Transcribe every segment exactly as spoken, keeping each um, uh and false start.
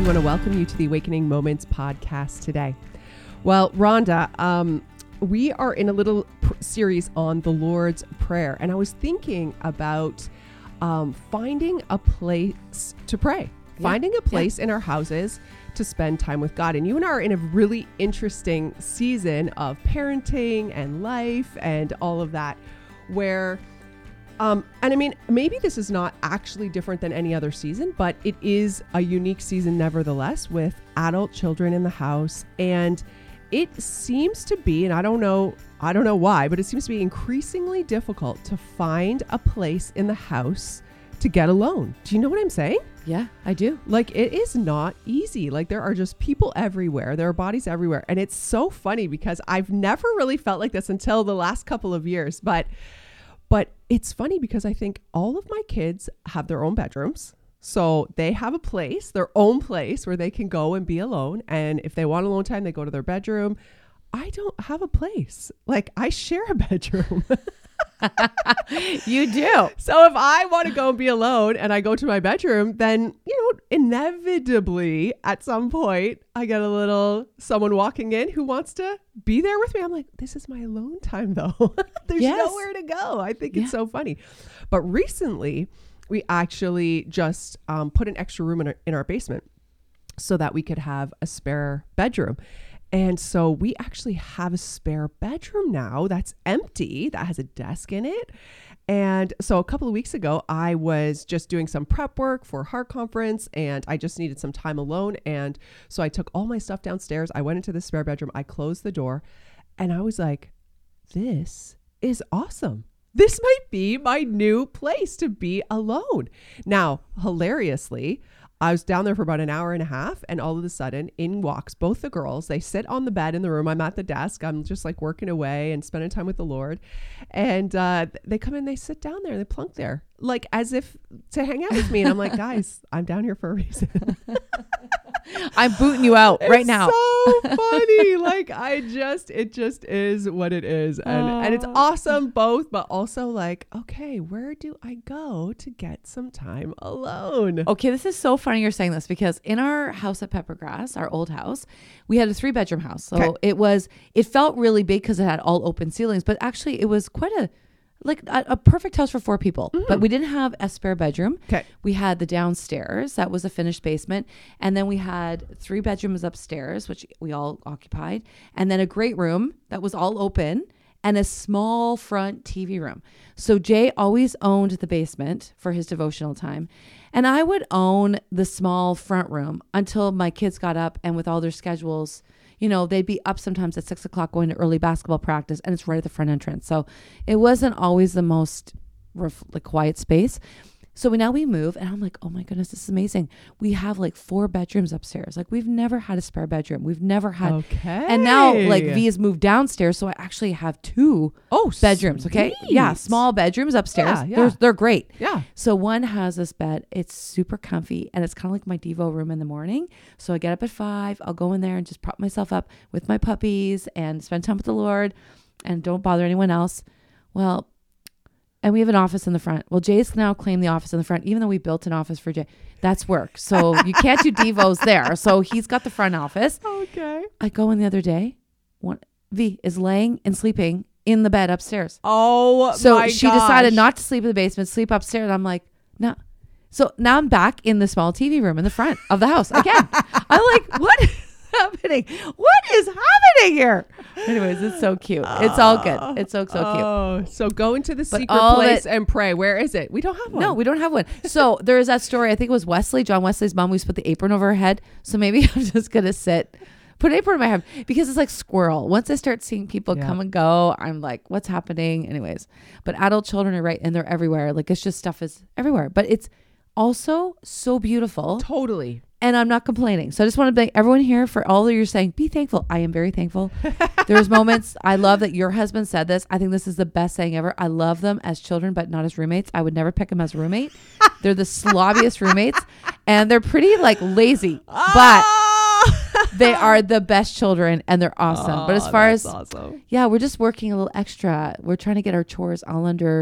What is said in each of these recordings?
We want to welcome you to the Awakening Moments podcast today. Well, Rhonda, um, we are in a little pr- series on the Lord's Prayer, and I was thinking about um, finding a place to pray, yeah. finding a place yeah. in our houses to spend time with God. And you and I are in a really interesting season of parenting and life and all of that, where Um, and I mean, maybe this is not actually different than any other season, but it is a unique season nevertheless with adult children in the house. And it seems to be, and I don't know, I don't know why, but it seems to be increasingly difficult to find a place in the house to get alone. Do you know what I'm saying? Yeah, I do. Like, it is not easy. Like, there are just people everywhere. There are bodies everywhere. And it's so funny because I've never really felt like this until the last couple of years. But But it's funny because I think all of my kids have their own bedrooms. So they have a place, their own place where they can go and be alone. And if they want alone time, they go to their bedroom. I don't have a place. Like, I share a bedroom. You do. So if I want to go and be alone and I go to my bedroom, then, you know, inevitably at some point I get a little someone walking in who wants to be there with me. I'm like, this is my alone time though. There's yes. nowhere to go. I think yeah. it's so funny. But recently we actually just um, put an extra room in our, in our basement so that we could have a spare bedroom. And so we actually have a spare bedroom now that's empty, that has a desk in it. And so a couple of weeks ago, I was just doing some prep work for Heart Conference and I just needed some time alone. And so I took all my stuff downstairs. I went into the spare bedroom. I closed the door and I was like, this is awesome. This might be my new place to be alone. Now, hilariously, I was down there for about an hour and a half and all of a sudden in walks both the girls. They sit on the bed in the room. I'm at the desk. I'm just like working away and spending time with the Lord. And uh, they come in, they sit down there, they plunk there like as if to hang out with me. And I'm like, guys, I'm down here for a reason. I'm booting you out right it's now. So funny. Like I just, it just is what it is. And, uh, and it's awesome both, but also like, okay, where do I go to get some time alone? Okay. This is so funny you're saying this because in our house at Peppergrass, our old house, we had a three bedroom house. So okay. it was, it felt really big because it had all open ceilings, but actually it was quite a, like a, a perfect house for four people, mm. but we didn't have a spare bedroom. Okay. We had the downstairs, that was a finished basement. And then we had three bedrooms upstairs, which we all occupied. And then a great room that was all open and a small front T V room. So Jay always owned the basement for his devotional time. And I would own the small front room until my kids got up and with all their schedules, you know, they'd be up sometimes at six o'clock going to early basketball practice and it's right at the front entrance. So it wasn't always the most ref- like quiet space. So we, now we move and I'm like, oh my goodness, this is amazing. We have like four bedrooms upstairs. Like we've never had a spare bedroom. We've never had. Okay. And now like V has moved downstairs. So I actually have two oh, bedrooms. Sweet. Okay. Yeah. Small bedrooms upstairs. Yeah, yeah. They're, they're great. Yeah. So one has this bed. It's super comfy and it's kind of like my Devo room in the morning. So I get up at five. I'll go in there and just prop myself up with my puppies and spend time with the Lord and don't bother anyone else. Well, and we have an office in the front. Well, Jay's now claimed the office in the front, even though we built an office for Jay. That's work. So you can't do Devos there. So he's got the front office. Okay. I go in the other day. One, V is laying and sleeping in the bed upstairs. Oh, so my she gosh. decided not to sleep in the basement, sleep upstairs. And I'm like, no. So now I'm back in the small T V room in the front of the house again. I'm like, what is happening? What is happening here? Anyways, it's so cute. It's all good. It's so, so cute. Oh, so go into the But secret all place that- and pray. Where is it? We don't have one. No, we don't have one. So there is that story. I think it was Wesley, John Wesley's mom. We used to put the apron over her head. So maybe I'm just going to sit, put an apron on my head because it's like squirrel. Once I start seeing people Yeah. come and go, I'm like, what's happening? Anyways, but adult children are right. And they're everywhere. Like it's just stuff is everywhere, but it's also so beautiful. Totally. And I'm not complaining. So I just want to thank everyone here for all that you're saying. Be thankful. I am very thankful. There's moments. I love that your husband said this. I think this is the best saying ever. I love them as children, but not as roommates. I would never pick them as a roommate. They're the slobbiest roommates and they're pretty like lazy, but they are the best children and they're awesome. Oh, but as far as, awesome. yeah, we're just working a little extra. We're trying to get our chores all under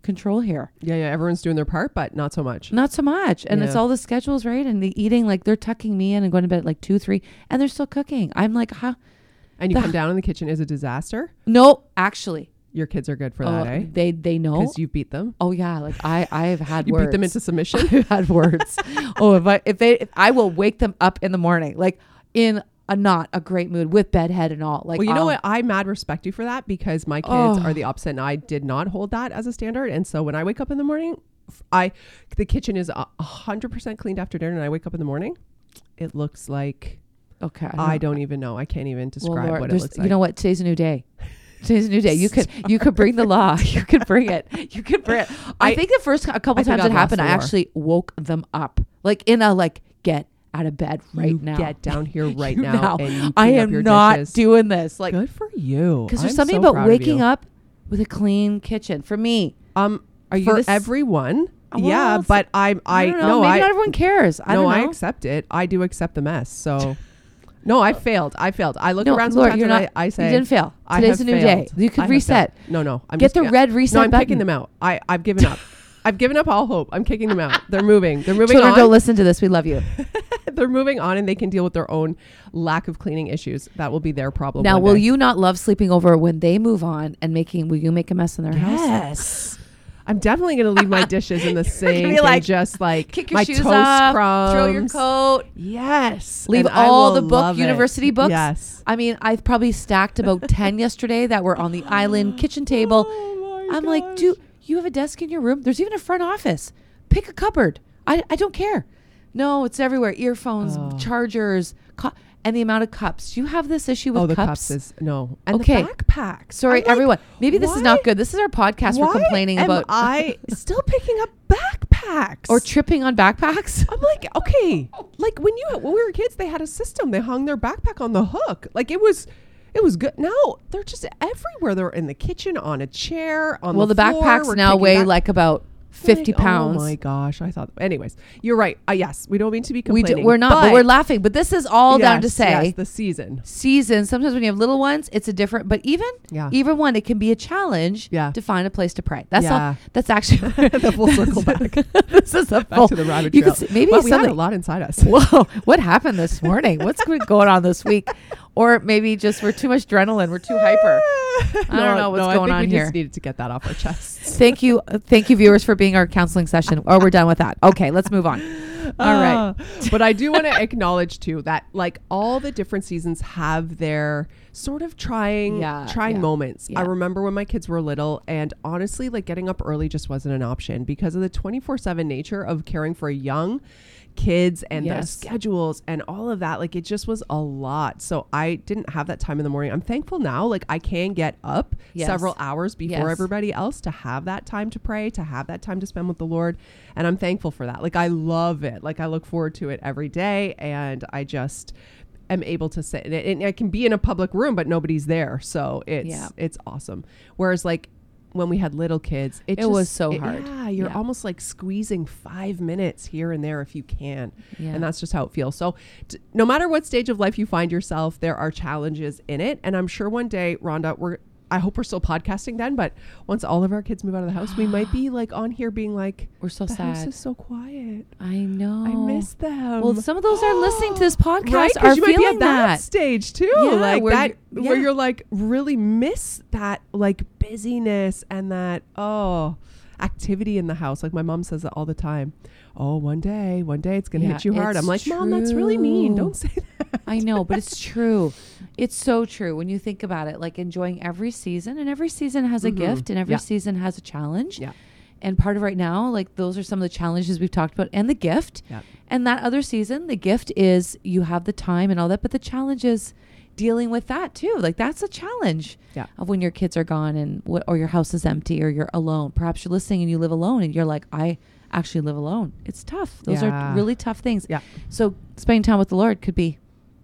control here. Yeah, yeah. Everyone's doing their part, but not so much. Not so much. And Yeah. it's all the schedules, right? And the eating, like they're tucking me in and going to bed at like two, three, and they're still cooking. I'm like, huh? And you The- come down in the kitchen is a disaster. No, actually. Your kids are good for Oh, that, eh? they they know. Because you beat them. Oh yeah, like I I have had You words. beat them into submission. I've had words. oh, if I if they if I will wake them up in the morning, like in a not a great mood with bedhead and all. Like, Well, you know I'll- what? I mad respect you for that because my kids Oh. are the opposite, and I did not hold that as a standard. And so when I wake up in the morning, f- I the kitchen is a hundred percent cleaned after dinner, and I wake up in the morning, it looks like Okay, I don't even know. I can't even describe Well, Lord, what it there's- looks like. You know what? Today's a new day. Today's a new day. You could you could bring the law. You could bring it. You could bring it. I, I- think the first a couple I think times I've it lost happened, the I war. actually woke them up, like in a like get out of bed right You now. get down here right You now, now. and you I clean up am your not dishes. doing this. Like Good for you. because there's I'm something so about proud of waking you. up with a clean kitchen. For me, Um, Are you for this- everyone? Well, yeah, it's- but I'm. I, I don't know. no, Maybe I not everyone cares. I no, don't know. I accept it. I do accept the mess. So, no, I failed. I failed. I look no, around Lord, sometimes you're and not. I, I say you didn't fail. I Today's have a new failed. day. You I could have reset. failed. No, no. I'm Get just, the yeah. red reset No, I'm button. kicking them out. I, I've given up. I've given up all hope. I'm kicking them out. They're moving. They're moving Children, on. don't listen to this. We love you. They're moving on, and they can deal with their own lack of cleaning issues. That will be their problem. Now, one will day. you not love sleeping over when they move on and making? Will you make a mess in their house? Yes. I'm definitely going to leave my dishes in the sink be like, and just like Kick your my shoes toast off. crumbs. Throw your coat. Yes. Leave And I all will the book love it. university books. Yes. I mean, I've probably stacked about ten yesterday that were on the island kitchen table. Oh my I'm like, gosh. dude, you have a desk in your room. There's even a front office. Pick a cupboard. I, I don't care. No, it's everywhere. Earphones, Oh. chargers, cu- and the amount of cups. You have this issue with Oh, the cups. cups is no. And Okay. the backpacks. Sorry, I'm like, everyone. Maybe this is why- not good. This is our podcast. Why We're complaining am about I still picking up backpacks or tripping on backpacks. I'm like, okay, like when you when we were kids, they had a system. They hung their backpack on the hook. Like it was, it was good. Now they're just everywhere. They're in the kitchen, on a chair, on Well, the, the floor. backpacks We're now taking weigh back- like about fifty Like, pounds. Oh my gosh, I thought. Anyways, you're right. Uh, yes, we don't mean to be we complaining. do, we're not, but, we're laughing. But this is all down to yes, say yes, the season. season. Sometimes when you have little ones, it's a different. But even Yeah. even one, it can be a challenge. Yeah. To find a place to pray. That's Yeah. all. That's actually The full circle back. this is a Back full, to the rabbit You trail. could see, maybe Wow, we had something. a lot inside us. Whoa, what happened this morning? What's go- going on this week? Or maybe just we're too much adrenaline. We're too hyper. I don't know what's no, going I think on we here. just needed to get that off our chests. Thank you, uh, thank you, viewers, for being our counseling session. Or we're done with that. Okay, let's move on. All right. Uh, but I do want to acknowledge too that like all the different seasons have their sort of trying Yeah, trying yeah, moments. yeah. I remember when my kids were little, and honestly, like getting up early just wasn't an option because of the twenty-four seven nature of caring for young kids and their Yes. schedules and all of that. Like it just was a lot. So I didn't have that time in the morning. I'm thankful now. Like I can get up Yes. several hours before Yes. everybody else to have that time to pray, to have that time to spend with the Lord. And I'm thankful for that. Like I love it. Like I look forward to it every day. And I just am able to sit in it. And I can be in a public room, but nobody's there. So it's, Yeah. it's awesome. Whereas like when we had little kids, it, It just, was so it- hard. Yeah, you're Yeah. almost like squeezing five minutes here and there if you can. Yeah. And that's just how it feels. So t- no matter what stage of life you find yourself, there are challenges in it. And I'm sure one day, Rhonda, we're, I hope we're still podcasting then, but once all of our kids move out of the house, we might be like on here being like, We're so the sad. house is so quiet. I know. I miss them. Well, some of those are listening to this podcast Right? 'Cause are you might be feeling at that, that. stage too. Yeah, like where that, you- where yeah. you're like really miss that like busyness and that, oh, activity in the house. Like my mom says that all the time. Oh, one day, one day it's going to Yeah, hit you hard. it's I'm like, Mom, that's really mean. true. Don't say that. I know, but it's true. It's so true when you think about it. Like enjoying every season, and every season has a Mhm. gift, and every Yeah. season has a challenge. Yeah. And part of right now, like those are some of the challenges we've talked about, and the gift. Yeah. And that other season, the gift is you have the time and all that, but the challenge is dealing with that too. Like that's a challenge Yeah. of when your kids are gone and what, or your house is empty or you're alone. Perhaps you're listening and you live alone and you're like, I actually live alone. It's tough. Those Yeah. are really tough things. Yeah. So spending time with the Lord could be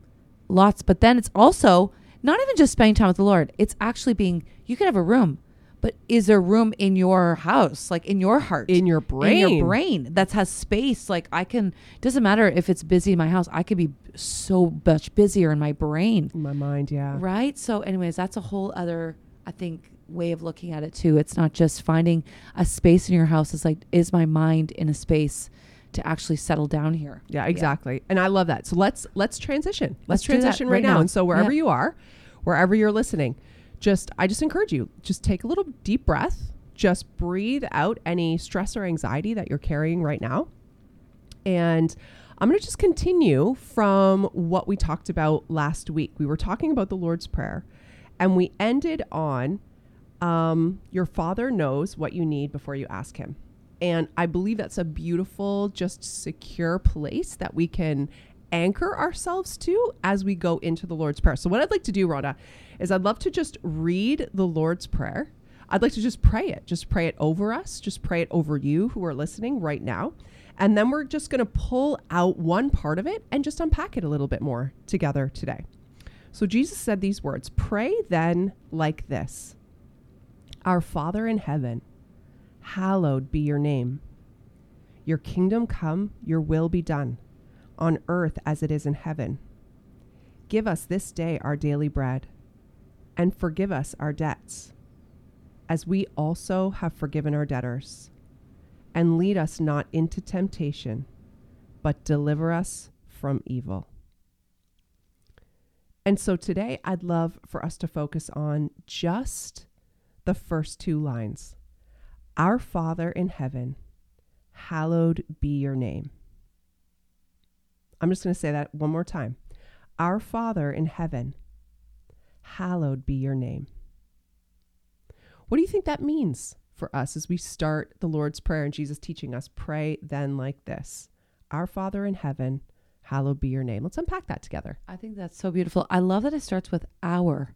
lots, but then it's also not even just spending time with the Lord. It's actually being, you could have a room, but is there room in your house, like in your heart, In your brain. in your brain that has space? Like I can, doesn't matter if it's busy in my house. I could be so much busier in my brain. In my mind, yeah. Right. So anyways, that's a whole other, I think way of looking at it too. It's not just finding a space in your house. It's like, is my mind in a space to actually settle down here? Yeah, exactly. Yeah. And I love that. So let's let's transition. Let's, let's transition right, right now. now. And so wherever yeah. you are, wherever you're listening, just I just encourage you, just take a little deep breath. Just breathe out any stress or anxiety that you're carrying right now. And I'm going to just continue from what we talked about last week. We were talking about the Lord's Prayer, and we ended on um, your Father knows what you need before you ask him. And I believe that's a beautiful, just secure place that we can anchor ourselves to as we go into the Lord's Prayer. So what I'd like to do, Rhoda, is I'd love to just read the Lord's Prayer. I'd like to just pray it. Just pray it over us. Just pray it over you who are listening right now. And then we're just going to pull out one part of it and just unpack it a little bit more together today. So Jesus said these words, "Pray then like this. Our Father in heaven, hallowed be your name. Your kingdom come, your will be done, on earth as it is in heaven. Give us this day our daily bread, and forgive us our debts, as we also have forgiven our debtors. And lead us not into temptation, but deliver us from evil." And so today I'd love for us to focus on just the first two lines. Our Father in heaven, hallowed be your name. I'm just going to say that one more time. Our Father in heaven, hallowed be your name. What do you think that means for us as we start the Lord's Prayer and Jesus teaching us, pray then like this? Our Father in heaven, hallowed be your name. Let's unpack that together. I think that's so beautiful. I love that it starts with our,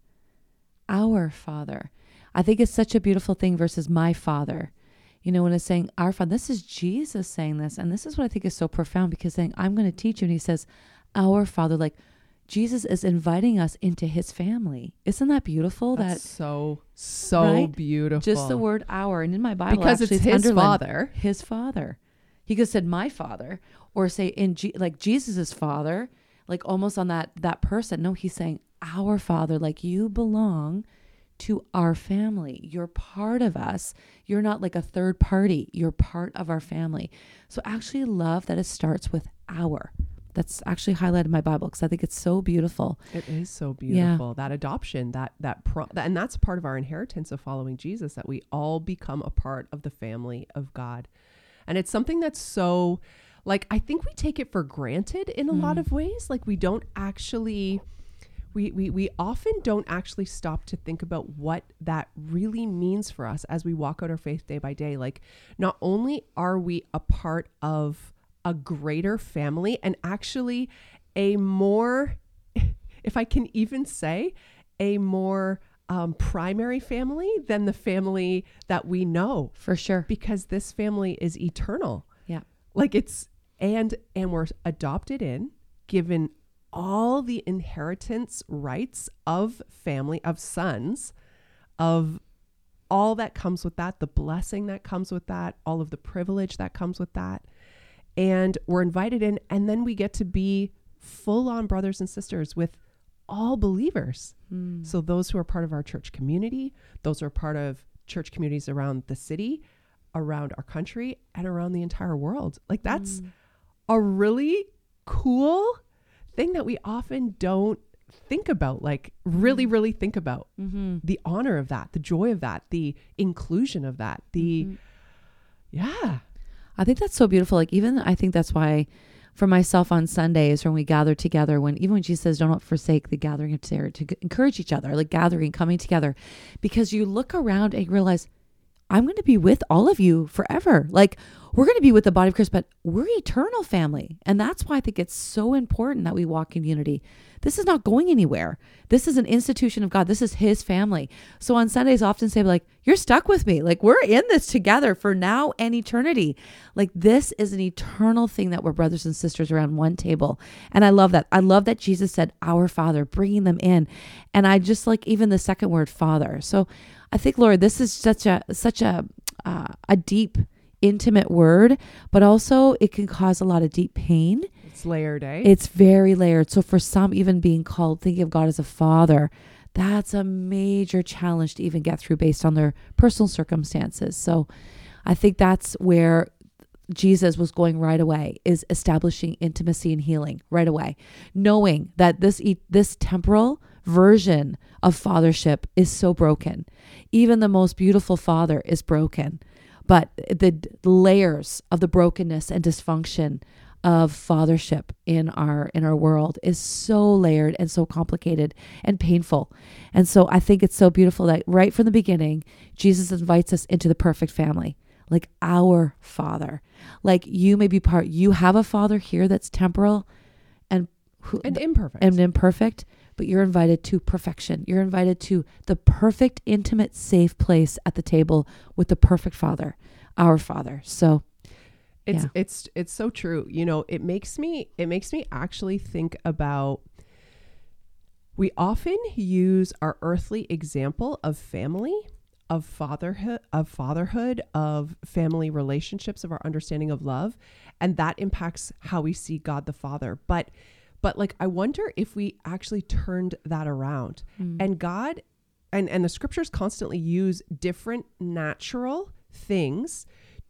our Father. I think it's such a beautiful thing versus my Father. You know, when it's saying our Father, this is Jesus saying this. And this is what I think is so profound, because saying, I'm going to teach you. And he says, our Father, like Jesus is inviting us into his family. Isn't that beautiful? That's that so, so right? beautiful. Just the word our. And in my Bible, because actually, it's, it's his underlined, Father. His Father. He could have said my Father, or say in G- like Jesus's Father, like almost on that, that person. No, he's saying our Father, like you belong to our family. You're part of us. You're not like a third party. You're part of our family. So I actually love that it starts with our. That's actually highlighted in my Bible because I think it's so beautiful. It is so beautiful. Yeah. That adoption, that that, pro- that and that's part of our inheritance of following Jesus, that we all become a part of the family of God. And it's something that's so, like, I think we take it for granted in a mm. lot of ways. Like we don't actually, we, we, we often don't actually stop to think about what that really means for us as we walk out our faith day by day. Like not only are we a part of a greater family, and actually a more, if I can even say, a more um, primary family than the family that we know. For sure. Because this family is eternal. Yeah. Like it's, and, and we're adopted in, given all the inheritance rights of family, of sons, of all that comes with that, the blessing that comes with that, all of the privilege that comes with that. And we're invited in, and then we get to be full on brothers and sisters with all believers. Mm. So those who are part of our church community, those who are part of church communities around the city, around our country, and around the entire world. Like that's mm. a really cool thing that we often don't think about, like really, really think about mm-hmm. the honor of that, the joy of that, the inclusion of that, the, mm-hmm. yeah. I think that's so beautiful. Like even, I think that's why for myself on Sundays when we gather together, when even when Jesus says, don't forsake the gathering of together, to g- encourage each other, like gathering, coming together, because you look around and you realize I'm going to be with all of you forever. Like we're going to be with the body of Christ, but we're eternal family. And that's why I think it's so important that we walk in unity. This is not going anywhere. This is an institution of God. This is his family. So on Sundays, I often say like, you're stuck with me. Like we're in this together for now and eternity. Like this is an eternal thing that we're brothers and sisters around one table. And I love that. I love that Jesus said, our Father, bringing them in. And I just like even the second word, Father. So I think, Lord, this is such a, such a, uh, a deep, intimate word, but also it can cause a lot of deep pain. It's layered, eh? It's very layered. So for some, even being called, thinking of God as a father, that's a major challenge to even get through based on their personal circumstances. So I think that's where Jesus was going right away, is establishing intimacy and healing right away, knowing that this e- this temporal version of fathership is so broken. Even the most beautiful father is broken, but the d- layers of the brokenness and dysfunction of fathership in our in our world is so layered and so complicated and painful. And so I think it's so beautiful that right from the beginning, Jesus invites us into the perfect family, like our Father. Like you may be part, you have a father here that's temporal and who, And imperfect. and imperfect, but you're invited to perfection. You're invited to the perfect, intimate, safe place at the table with the perfect Father, our Father. So It's yeah. it's it's so true. You know, it makes me it makes me actually think about, we often use our earthly example of family, of fatherhood, of fatherhood, of family relationships, of our understanding of love, and that impacts how we see God the Father. But but like I wonder if we actually turned that around. Mm. And God and and the scriptures constantly use different natural things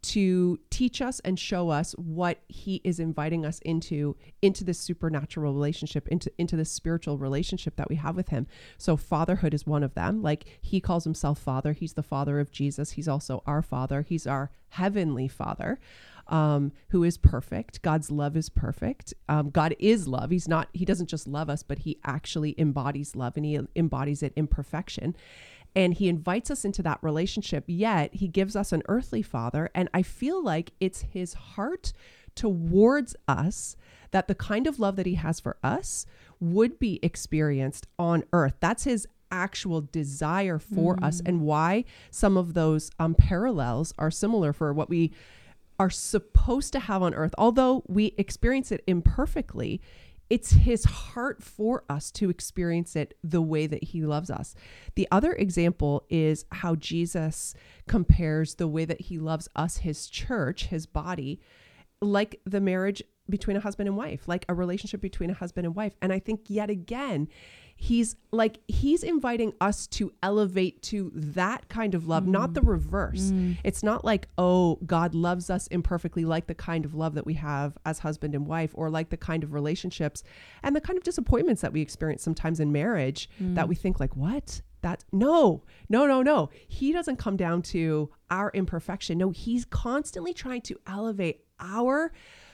to teach us and show us what he is inviting us into, into this supernatural relationship, into, into this spiritual relationship that we have with him. So fatherhood is one of them. Like he calls himself Father. He's the Father of Jesus. He's also our Father. He's our heavenly Father, um, who is perfect. God's love is perfect. Um, God is love. He's not, he doesn't just love us, but he actually embodies love, and he embodies it in perfection. And he invites us into that relationship, yet he gives us an earthly father. And I feel like it's his heart towards us that the kind of love that he has for us would be experienced on earth. That's his actual desire for mm. us, and why some of those um, parallels are similar for what we are supposed to have on earth. Although we experience it imperfectly, it's his heart for us to experience it the way that he loves us. The other example is how Jesus compares the way that he loves us, his church, his body, like the marriage between a husband and wife, like a relationship between a husband and wife. And I think yet again, he's like, he's inviting us to elevate to that kind of love, mm. not the reverse. Mm. It's not like, oh, God loves us imperfectly, like the kind of love that we have as husband and wife, or like the kind of relationships and the kind of disappointments that we experience sometimes in marriage mm. that we think like, what? That no, no, no, no. He doesn't come down to our imperfection. No, he's constantly trying to elevate our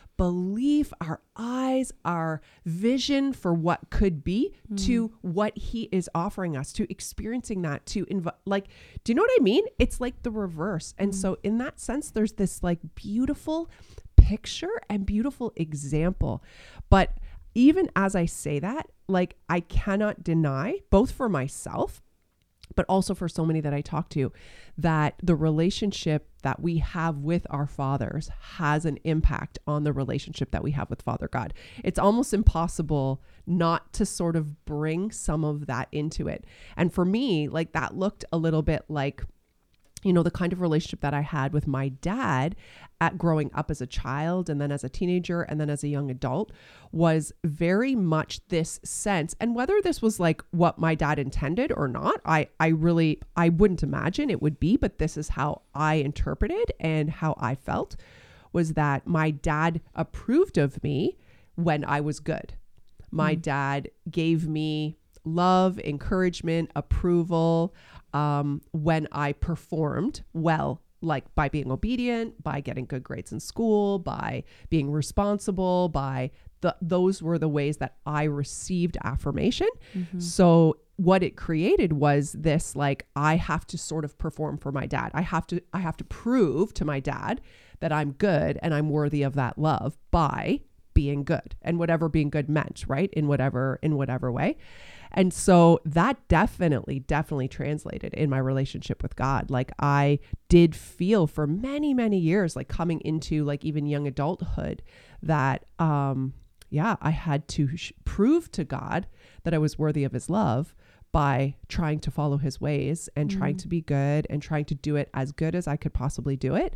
belief, our eyes, our vision for what could be mm. to what he is offering us, to experiencing that, to invite, like, do you know what I mean? It's like the reverse. And mm. so in that sense, there's this like beautiful picture and beautiful example. But even as I say that, like, I cannot deny, both for myself, but also for so many that I talk to, that the relationship that we have with our fathers has an impact on the relationship that we have with Father God. It's almost impossible not to sort of bring some of that into it. And for me, like, that looked a little bit like, you know, the kind of relationship that I had with my dad at growing up as a child, and then as a teenager, and then as a young adult, was very much this sense. And whether this was like what my dad intended or not, I, I really, I wouldn't imagine it would be, but this is how I interpreted and how I felt, was that my dad approved of me when I was good. My mm. dad gave me love, encouragement, approval, um, when I performed well, like by being obedient, by getting good grades in school, by being responsible, by the, those were the ways that I received affirmation. Mm-hmm. So what it created was this, like, I have to sort of perform for my dad. I have to, I have to prove to my dad that I'm good and I'm worthy of that love by being good, and whatever being good meant, right? In whatever, in whatever way. And so that definitely, definitely translated in my relationship with God. Like, I did feel for many, many years, like coming into like even young adulthood, that, um, yeah, I had to sh- prove to God that I was worthy of his love by trying to follow his ways and mm. trying to be good and trying to do it as good as I could possibly do it.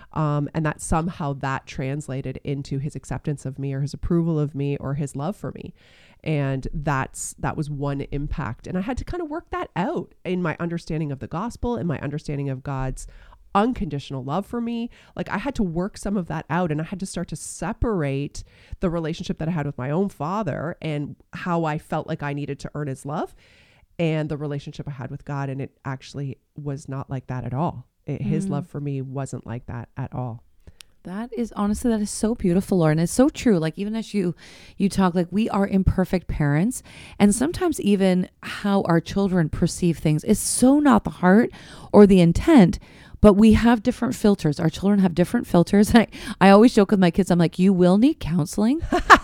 Um, and that somehow that translated into his acceptance of me or his approval of me or his love for me. And that's, that was one impact. And I had to kind of work that out in my understanding of the gospel and my understanding of God's unconditional love for me. Like I had to work some of that out, and I had to start to separate the relationship that I had with my own father and how I felt like I needed to earn his love and the relationship I had with God. And it actually was not like that at all. It, mm. His love for me wasn't like that at all. That is honestly, that is so beautiful, Lauren. It's so true. Like even as you, you talk, like we are imperfect parents, and sometimes even how our children perceive things is so not the heart or the intent, but we have different filters. Our children have different filters. I, I always joke with my kids. I'm like, you will need counseling.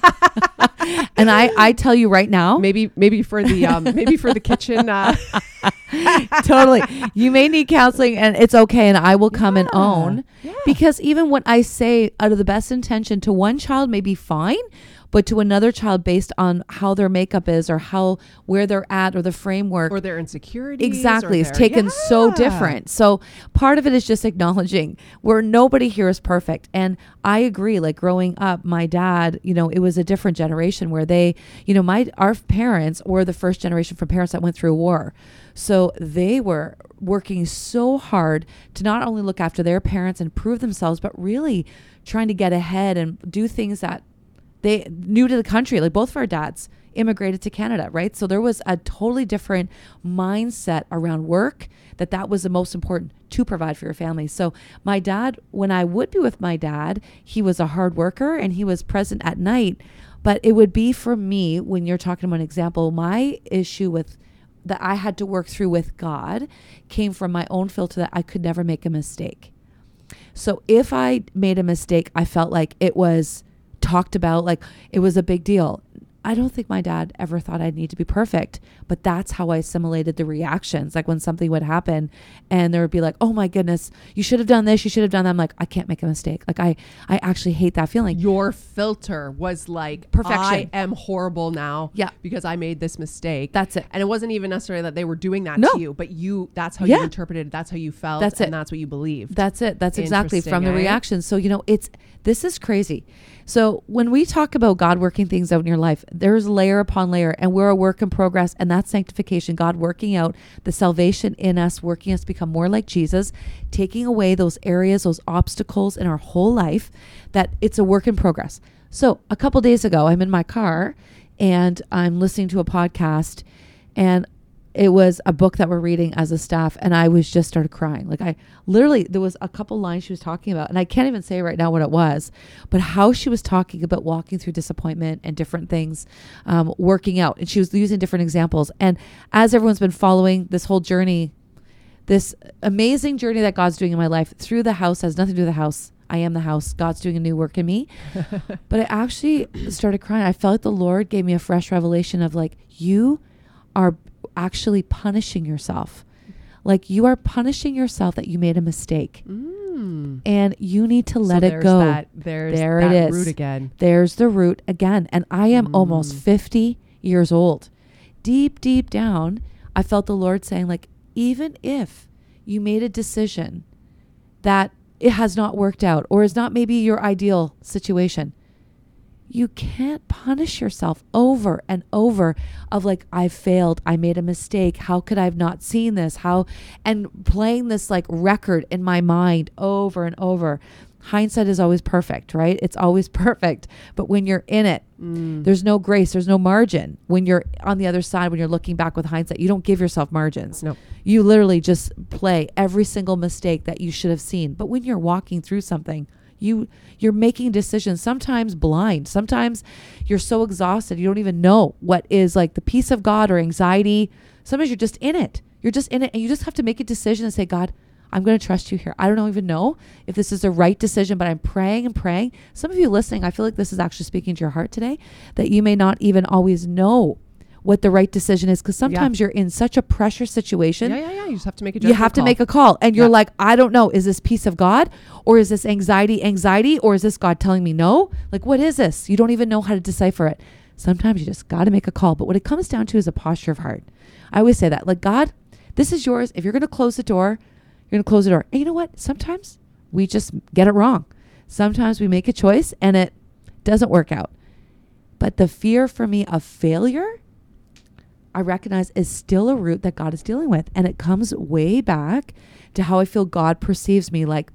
And I, I tell you right now, maybe, maybe for the, um, maybe for the kitchen, uh, totally. You may need counseling, and it's okay. And I will come yeah, and own yeah. because even what I say out of the best intention to one child may be fine, but to another child based on how their makeup is or how, where they're at or the framework or their insecurities. Exactly. It's their, taken yeah. so different. So part of it is just acknowledging where nobody here is perfect. And I agree, like growing up, my dad, you know, it was a different generation where they, you know, my, our parents were the first generation from parents that went through war. So they were working so hard to not only look after their parents and prove themselves, but really trying to get ahead and do things that they new to the country. Like both of our dads immigrated to Canada, right? So there was a totally different mindset around work, that that was the most important to provide for your family. So my dad, when I would be with my dad, he was a hard worker and he was present at night. But it would be for me, when you're talking about an example, my issue with that I had to work through with God came from my own filter that I could never make a mistake. So if I made a mistake, I felt like it was talked about, like it was a big deal. I don't think my dad ever thought I'd need to be perfect, but that's how I assimilated the reactions. Like when something would happen and there would be like, oh my goodness, you should have done this. You should have done that. I'm like, I can't make a mistake. Like I, I actually hate that feeling. Your filter was like, perfection. I am horrible now yeah. because I made this mistake. That's it. And it wasn't even necessarily that they were doing that no. to you, but you, that's how yeah. you interpreted it. That's how you felt. That's and it. that's what you believed. That's it. That's exactly from the eh? reaction. So, you know, it's, this is crazy. So when we talk about God working things out in your life, there's layer upon layer, and we're a work in progress, and that's sanctification, God working out the salvation in us, working us to become more like Jesus, taking away those areas, those obstacles in our whole life, that it's a work in progress. So a couple days ago, I'm in my car and I'm listening to a podcast, and it was a book that we're reading as a staff, and I was just started crying. Like I literally, there was a couple lines she was talking about, and I can't even say right now what it was, but how she was talking about walking through disappointment and different things, um, working out. And she was using different examples. And as everyone's been following this whole journey, this amazing journey that God's doing in my life through the house, has nothing to do with the house. I am the house. God's doing a new work in me. But I actually started crying. I felt like the Lord gave me a fresh revelation of like, you are actually punishing yourself. Like you are punishing yourself that you made a mistake. Mm. And you need to let so it go. That, there's there that it is. root again. There's the root again. And I am mm. almost fifty years old. Deep, deep down, I felt the Lord saying, like, even if you made a decision that it has not worked out or is not maybe your ideal situation, you can't punish yourself over and over of like, I failed. I made a mistake. How could I have not seen this? How, and playing this like record in my mind over and over. Hindsight is always perfect, right? It's always perfect. But when you're in it, mm. there's no grace. There's no margin. When you're on the other side, when you're looking back with hindsight, you don't give yourself margins. No. You literally just play every single mistake that you should have seen. But when you're walking through something, You, you're making decisions, sometimes blind. Sometimes you're so exhausted, you don't even know what is like the peace of God or anxiety. Sometimes you're just in it. You're just in it. And you just have to make a decision and say, God, I'm going to trust you here. I don't even know if this is the right decision, but I'm praying and praying. Some of you listening, I feel like this is actually speaking to your heart today, that you may not even always know what the right decision is, because sometimes yeah. you're in such a pressure situation. Yeah, yeah, yeah. You just have to make a You have to call. make a call, and you're yeah. like, I don't know. Is this peace of God, or is this anxiety, anxiety, or is this God telling me no? Like, what is this? You don't even know how to decipher it. Sometimes you just got to make a call. But what it comes down to is a posture of heart. I always say that, like, God, this is yours. If you're going to close the door, you're going to close the door. And you know what? Sometimes we just get it wrong. Sometimes we make a choice and it doesn't work out. But the fear for me of failure, I recognize is still a root that God is dealing with. And it comes way back to how I feel God perceives me. Like,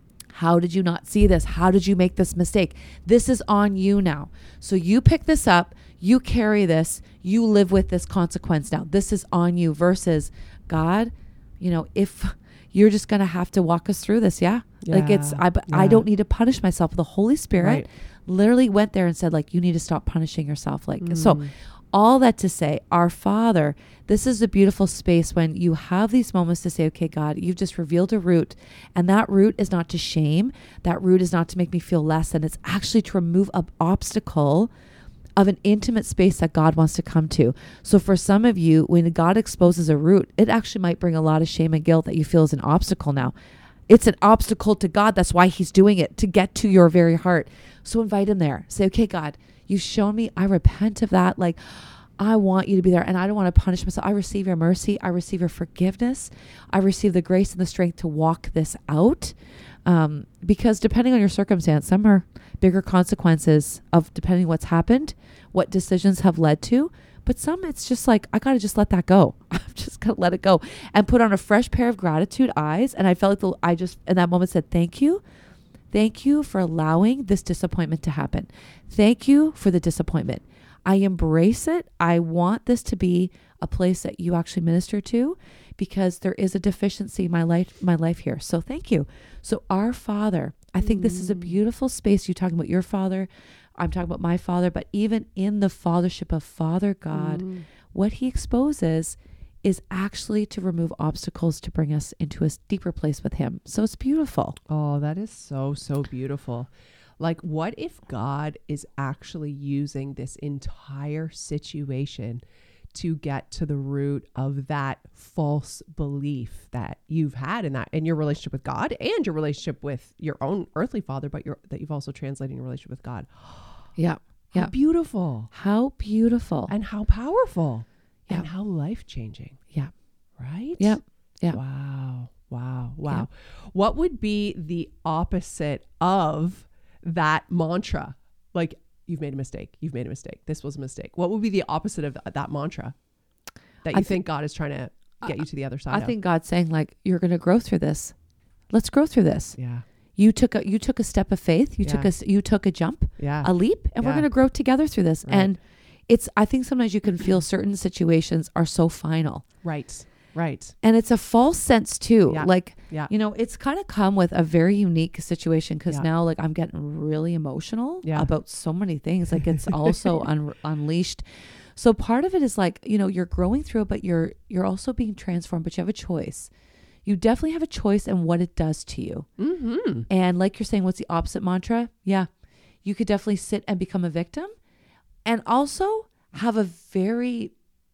how did you not see this? How did you make this mistake? This is on you now. So you pick this up, you carry this, you live with this consequence now. This is on you versus God, you know, if you're just going to have to walk us through this. Yeah. Yeah, like it's, I, yeah. I don't need to punish myself. The Holy Spirit Right. literally went there and said, like, you need to stop punishing yourself. Like, Mm. so all that to say, our Father, this is a beautiful space when you have these moments to say, okay, God, you've just revealed a root. And that root is not to shame. That root is not to make me feel less than. It's actually to remove an obstacle of an intimate space that God wants to come to. So for some of you, when God exposes a root, it actually might bring a lot of shame and guilt that you feel is an obstacle now. It's an obstacle to God. That's why he's doing it, to get to your very heart. So invite him there. Say, okay, God, you've shown me. I repent of that. Like, I want you to be there and I don't want to punish myself. I receive your mercy. I receive your forgiveness. I receive the grace and the strength to walk this out. Um, because depending on your circumstance, some are bigger consequences of depending what's happened, what decisions have led to. But some, it's just like, I got to just let that go. I've just got to let it go and put on a fresh pair of gratitude eyes. And I felt like the, I just, in that moment said, thank you. Thank you for allowing this disappointment to happen. Thank you for the disappointment. I embrace it. I want this to be a place that you actually minister to because there is a deficiency in my life, my life here. So thank you. So our Father, I think mm. this is a beautiful space. You're talking about your Father. I'm talking about my Father, but even in the fathership of Father God, mm. what he exposes is actually to remove obstacles to bring us into a deeper place with him. So it's beautiful. Oh, that is so, so beautiful. Like, what if God is actually using this entire situation to get to the root of that false belief that you've had in that, in your relationship with God and your relationship with your own earthly father, but your, that you've also translated in your relationship with God. Yeah. How yeah. beautiful. How beautiful. And how powerful. Yeah. And how life-changing. Yeah. Right? Yeah. Yeah. Wow. Wow. Wow. Yeah. What would be the opposite of that mantra? Like, you've made a mistake. You've made a mistake. This was a mistake. What would be the opposite of th- that mantra that you I th- think God is trying to get you to the other side I of? think God's saying, like, you're going to grow through this. Let's grow through this. Yeah. You took a, you took a step of faith. You Yeah. took a, s- you took a jump, Yeah. a leap, and Yeah. we're going to grow together through this. Right. And it's, I think sometimes you can feel certain situations are so final. Right. Right. And it's a false sense too. Yeah. Like, Yeah. you know, it's kind of come with a very unique situation because Yeah. now, like, I'm getting really emotional Yeah. about so many things. Like, it's also un- unleashed. So part of it is like, you know, you're growing through it, but you're, you're also being transformed, but you have a choice. You definitely have a choice in what it does to you. Mm-hmm. And like you're saying, what's the opposite mantra? Yeah. You could definitely sit and become a victim and also have a very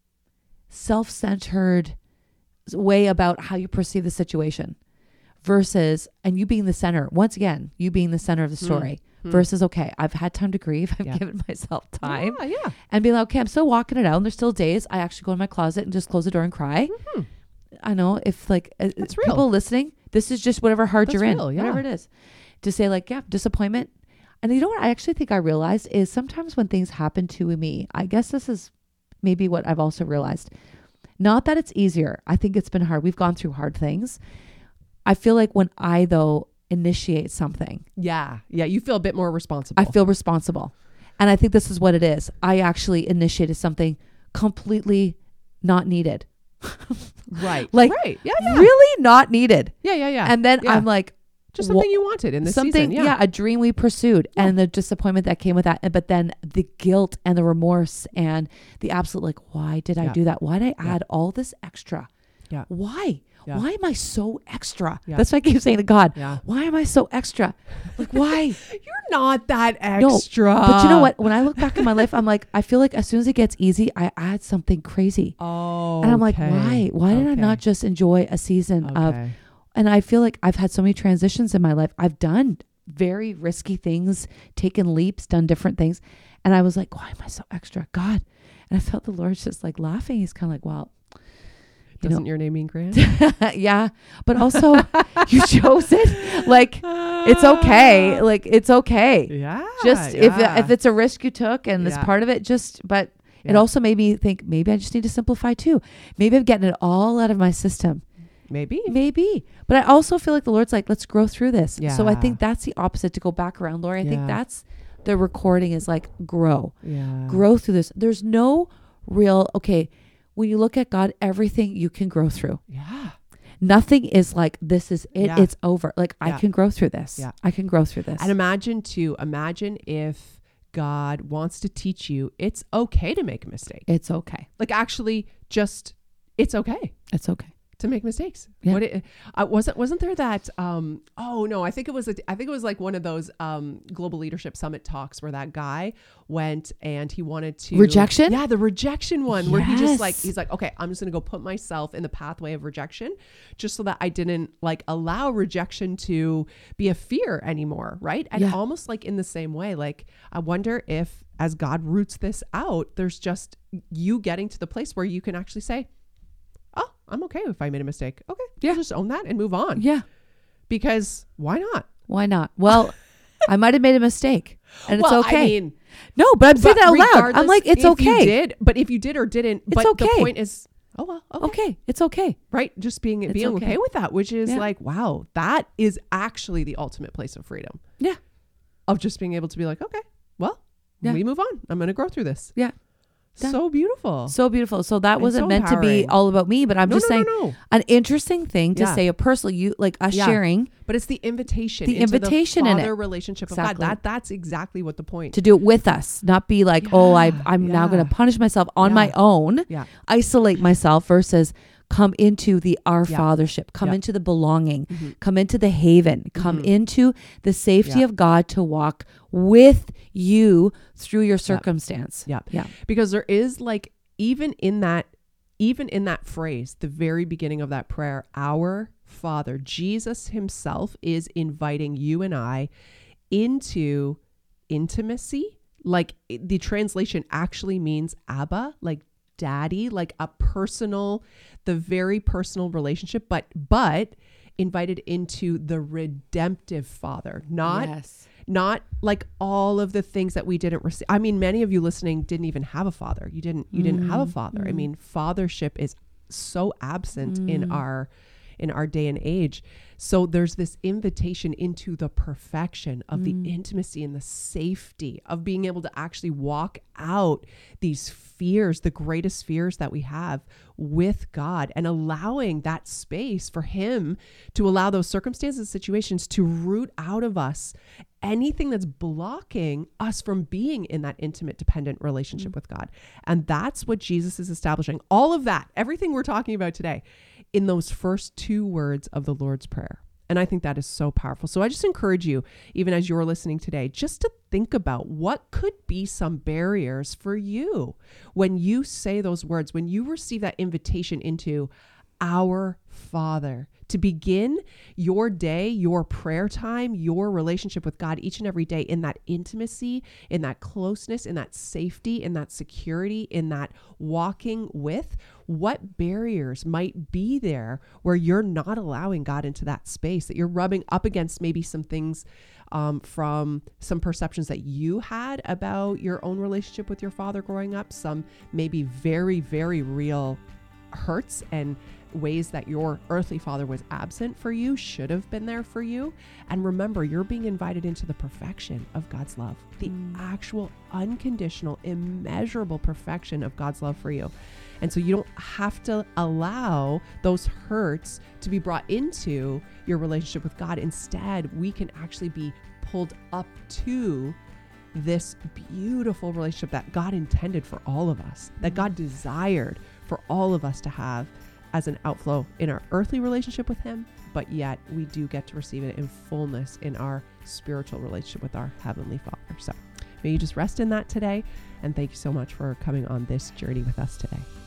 self-centered way about how you perceive the situation versus, and you being the center, once again, you being the center of the story mm. versus, okay, I've had time to grieve. I've Yeah. given myself time Yeah, yeah. and being like, okay, I'm still walking it out. And there's still days I actually go in my closet and just close the door and cry. Mm-hmm. I know if like uh, That's real. people listening, this is just whatever heart That's you're in, real, yeah. whatever it is, to say like, yeah, disappointment. And you know what I actually think I realized is sometimes when things happen to me, I guess this is maybe what I've also realized. Not that it's easier. I think it's been hard. We've gone through hard things. I feel like when I, though, initiate something, Yeah. Yeah. You feel a bit more responsible. I feel responsible. And I think this is what it is. I actually initiated something completely not needed. right. Like, right. Yeah. Yeah. Really not needed. Yeah. Yeah. Yeah. And then Yeah. I'm like, just something you wanted in this something, season. Yeah. a dream we pursued Yeah. and the disappointment that came with that. And- But then the guilt and the remorse and the absolute, like, why did I Yeah. do that? Why did I Yeah. add all this extra? Yeah. Why? Yeah. Why am I so extra? Yeah. That's what I keep saying to God. Yeah. Why am I so extra? Like, why? You're not that No, extra. But you know what? When I look back in my life, I'm like, I feel like as soon as it gets easy, I add something crazy. Oh. And I'm like, okay. why? Why did I Okay. not just enjoy a season of, Okay. and I feel like I've had so many transitions in my life. I've done very risky things, taken leaps, done different things. And I was like, why am I so extra? God. And I felt the Lord's just like laughing. He's kind of like, well, Doesn't know, your name mean grand? yeah, but also you chose it. Like, it's okay. Like, it's okay. Yeah. Just yeah. if if it's a risk you took and it's Yeah. part of it, just, but it Yeah. also made me think maybe I just need to simplify too. Maybe I'm getting it all out of my system. Maybe. Maybe. But I also feel like the Lord's like, let's grow through this. So I Yeah. think that's the opposite to go back around, Lori. I Yeah. think that's the recording is like, grow. Yeah. Grow through this. There's no real, okay, when you look at God, everything you can grow through. Yeah. Nothing is like, this is it. Yeah. It's over. Like, I Yeah. can grow through this. Yeah. I can grow through this. And imagine too, imagine if God wants to teach you, it's okay to make a mistake. It's okay. Like actually just, it's okay It's okay. to make mistakes. Yeah. What it, uh, wasn't, wasn't there that, um, oh no, I think it was, a, I think it was like one of those, um, Global Leadership Summit talks where that guy went and he wanted to Rejection? Yeah. The rejection one where he just like, Yes. he's like, okay, I'm just going to go put myself in the pathway of rejection just so that I didn't like allow rejection to be a fear anymore. Right. And Yeah. almost like in the same way, like, I wonder if as God roots this out, there's just you getting to the place where you can actually say, oh, I'm okay if I made a mistake. Okay. Yeah. Just own that and move on. Yeah. Because why not? Why not? Well, I might have made a mistake and well, it's okay. I mean, no, but I'm saying but that out loud. I'm regardless, like, it's if okay. You did, but if you did or didn't, It's but okay. the point is, oh, well, okay. Okay. It's okay. Right. Just being, It's being okay. okay. with that, which is Yeah. like, wow, that is actually the ultimate place of freedom Yeah. of just being able to be like, okay, well, Yeah. we move on. I'm going to grow through this. Yeah. Done. So beautiful. So beautiful. So that And wasn't so meant to be empowering. all about me, but I'm no, just no, saying no, no. an interesting thing to Yeah. say, a personal, you like us Yeah. sharing But it's the invitation. The into invitation the in it. father relationship of Exactly. God. That that's exactly what the point. to do it with us, not be like, oh, I, Yeah, I'm now yeah. going to punish myself on Yeah. my own, yeah. isolate myself versus come into the our Yeah. fathership, come Yeah. into the belonging, Mhm. come into the haven, come Mhm. into the safety Yeah. of God to walk with you through your circumstance. Yeah. Yeah. Because there is like, even in that, even in that phrase, the very beginning of that prayer, our Father, Jesus himself is inviting you and I into intimacy. Like it- the translation actually means Abba, like daddy, like a personal, the very personal relationship, but, but invited into the redemptive Father, not yes. not like all of the things that we didn't receive. I mean, many of you listening didn't even have a father. You didn't, you didn't have a father. I mean, fathership is so absent in our, in our day and age. So there's this invitation into the perfection of the intimacy and the safety of being able to actually walk out these fears, the greatest fears that we have with God, and allowing that space for him to allow those circumstances, situations to root out of us anything that's blocking us from being in that intimate, dependent relationship with God. And that's what Jesus is establishing. All of that, everything we're talking about today, in those first two words of the Lord's Prayer. And I think that is so powerful. So I just encourage you, even as you're listening today, just to think about what could be some barriers for you when you say those words, when you receive that invitation into our Father, to begin your day, your prayer time, your relationship with God each and every day in that intimacy, in that closeness, in that safety, in that security, in that walking with. What barriers might be there where you're not allowing God into that space, that you're rubbing up against maybe some things um, from some perceptions that you had about your own relationship with your father growing up, some maybe very, very real hurts and ways that your earthly father was absent for you, should have been there for you. And remember, you're being invited into the perfection of God's love, the mm. actual unconditional, immeasurable perfection of God's love for you. And so you don't have to allow those hurts to be brought into your relationship with God. Instead, we can actually be pulled up to this beautiful relationship that God intended for all of us, that God desired for all of us to have as an outflow in our earthly relationship with him, but yet we do get to receive it in fullness in our spiritual relationship with our Heavenly Father. So may you just rest in that today. And thank you so much for coming on this journey with us today.